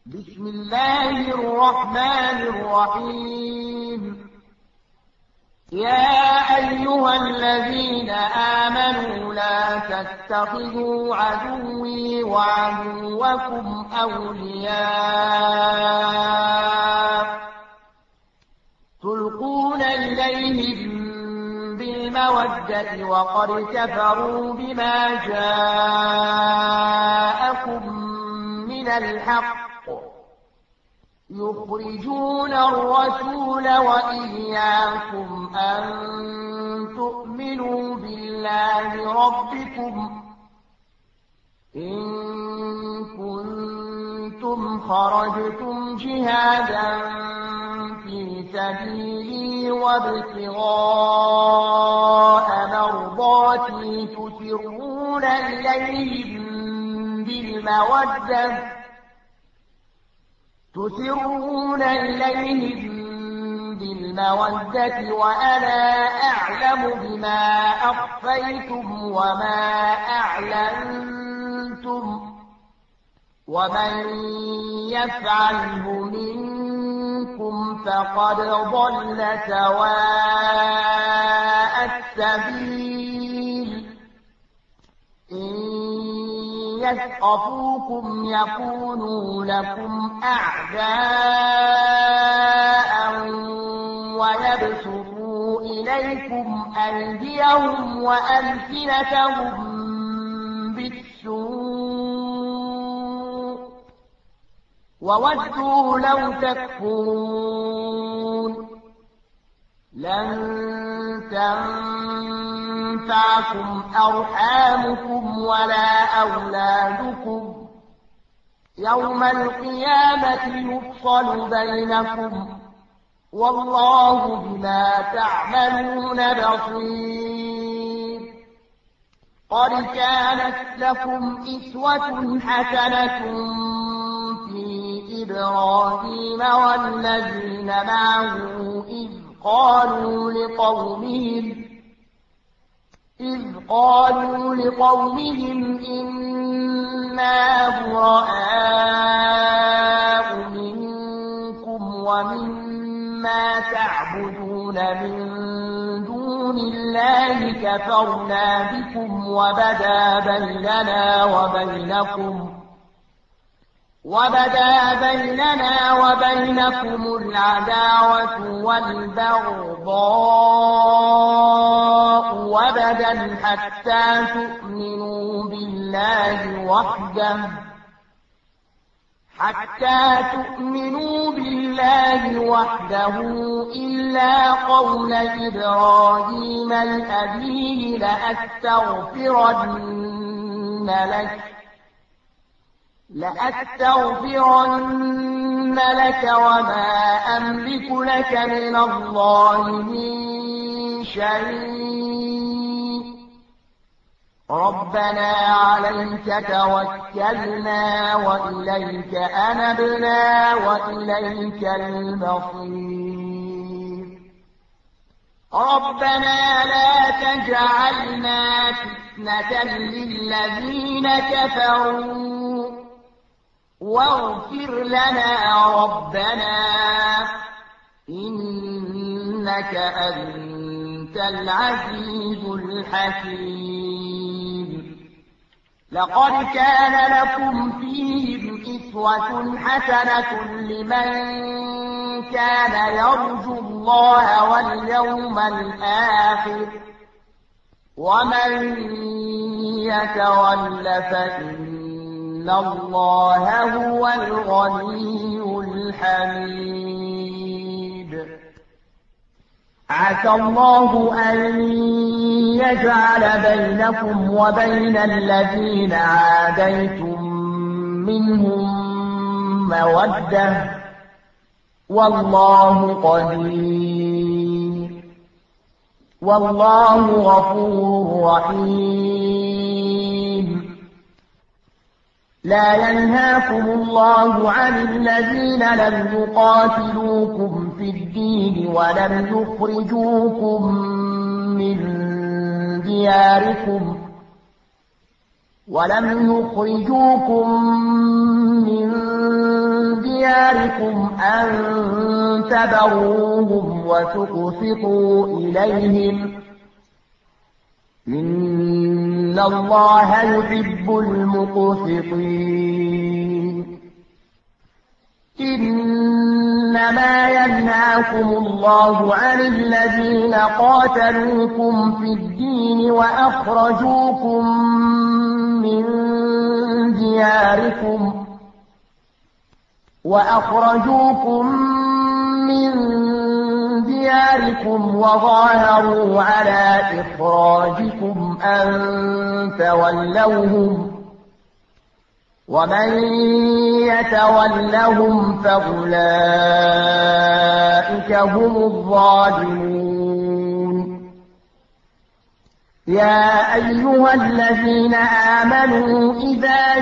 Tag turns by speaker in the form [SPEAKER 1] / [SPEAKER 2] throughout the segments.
[SPEAKER 1] بسم الله الرحمن الرحيم. يا أيها الذين آمنوا لا تتخذوا عدوي وعدوكم أولياء تلقون إليهم بالمودة وقد كفروا بما جاءكم من الحق يخرجون الرسول وإياكم أن تؤمنوا بالله ربكم إن كنتم خرجتم جهادا في سبيلي وابتغاء مرضاتي تسرون إليهم بالمودة وأنا أعلم بما أخفيتم وما أعلنتم ومن يفعله منكم فقد ضل سواء السبيل. إن يثقفوكم يكونوا لكم أعداء ويبسطوا إليكم أيديهم وألسنتهم بالسوء وودوا لو تكفرون. لن تنفعكم أرحامكم ولا أولادكم يوم القيامة يفصل بينكم والله بما تعملون بصير. قد كانت لكم أسوة حسنة في إبراهيم والذين معه إذ قالوا لقومهم إنا براء منكم ومما تعبدون من دون الله كفرنا بكم وبدا بيننا وبينكم العداوة والبغضاء وبدا حتى تؤمنوا بالله وحده إلا قول إبراهيم لأبيه لأستغفرن لك وما أملك لك من الله من شيء ربنا عليك توكلنا وإليك أنبنا وإليك المصير. ربنا لا تجعلنا فتنة للذين كفروا واغفر لنا ربنا إنك أنت العزيز الحكيم. لقد كان لكم فيهم أسوة حسنة لمن كان يرجو الله واليوم الآخر ومن يتول فإن الله هو الغني الحميد. عسى الله أن يجعل بينكم وبين الذين عاديتم منهم مودة والله قدير والله غفور رحيم. لا ينهاكم الله عن الذين لم يقاتلوكم في الدين ولم يخرجوكم من دياركم ذلكم أن تبروهم وتقسطوا إليهم إن الله يحب المقسطين إنما ينهاكم الله عن الذين قاتلوكم في الدين وأخرجوكم من دياركم وظاهروا على إخراجكم أن تولوهم ومن يتولهم فأولئك هم الظالمون يا أيها الذين آمنوا إذا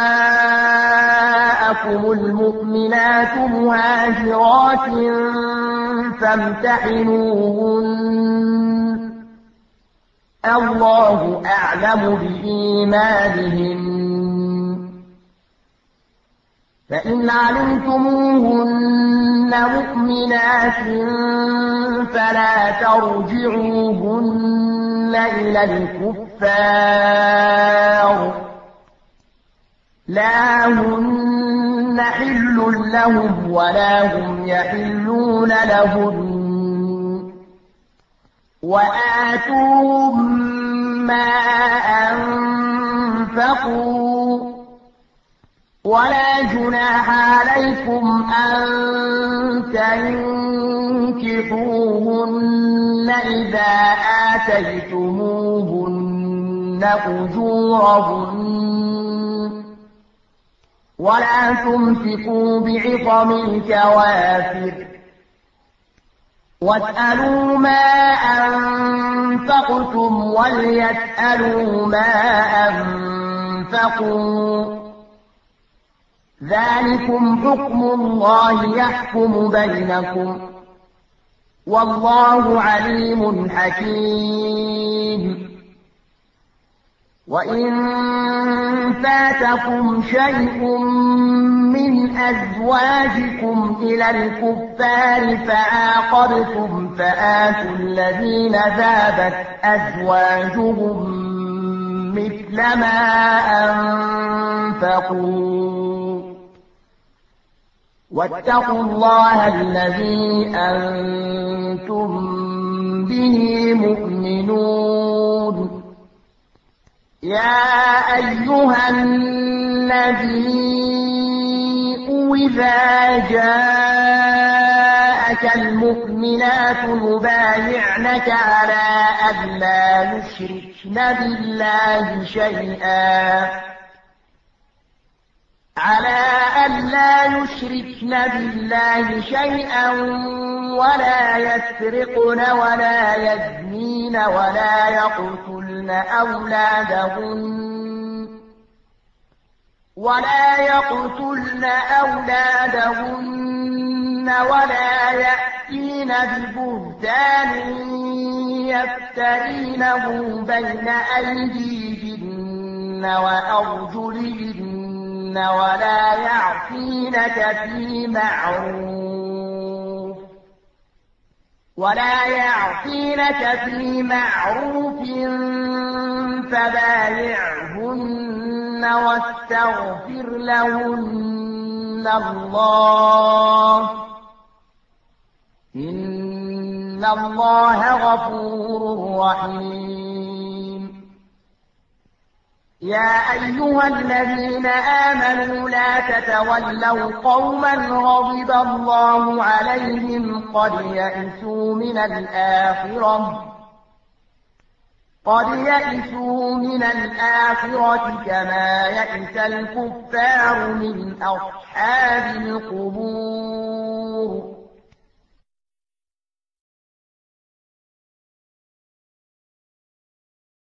[SPEAKER 1] جاءكم المؤمنات مهاجرات فامتحنوهن الله أعلم بإيمانهن فإن علمتموهن مؤمنات فلا ترجعوهن إلى الكفار لا هن حل لهم ولا هم يحلون لهن وآتوهم ما أنفقوا ولا جناح عليكم أن تنكحوهن إذا آتيتموهن أجورهن ولا تمسكوا بعصم الكوافر واسألوا ما أنفقتم وليسألوا ما أنفقوا ذلكم حكم الله يحكم بينكم والله عليم حكيم وإن فاتكم شيء من أزواجكم إلى الكفار فعاقبتم فآتوا الذين ذابت أزواجهم مثل ما أنفقوا واتقوا الله الذي أنتم به مؤمنون يا أيها النبي إذا جاءك المؤمنات يبايعنك على أن لا يشركن بالله شيئا ولا يسرقن ولا يزنين ولا يقتلن أولادهن ولا يأتين ببهتان يفترينه بين أيديهن وأرجلهن ولا يعصينك في معروف فبايعهن واستغفر لهن الله إن الله غفور رحيم يا أيها الذين آمنوا لا تتولوا قوما غضب الله عليهم قد يئسوا من الآخرة كما يئس الكفار من أصحاب القبور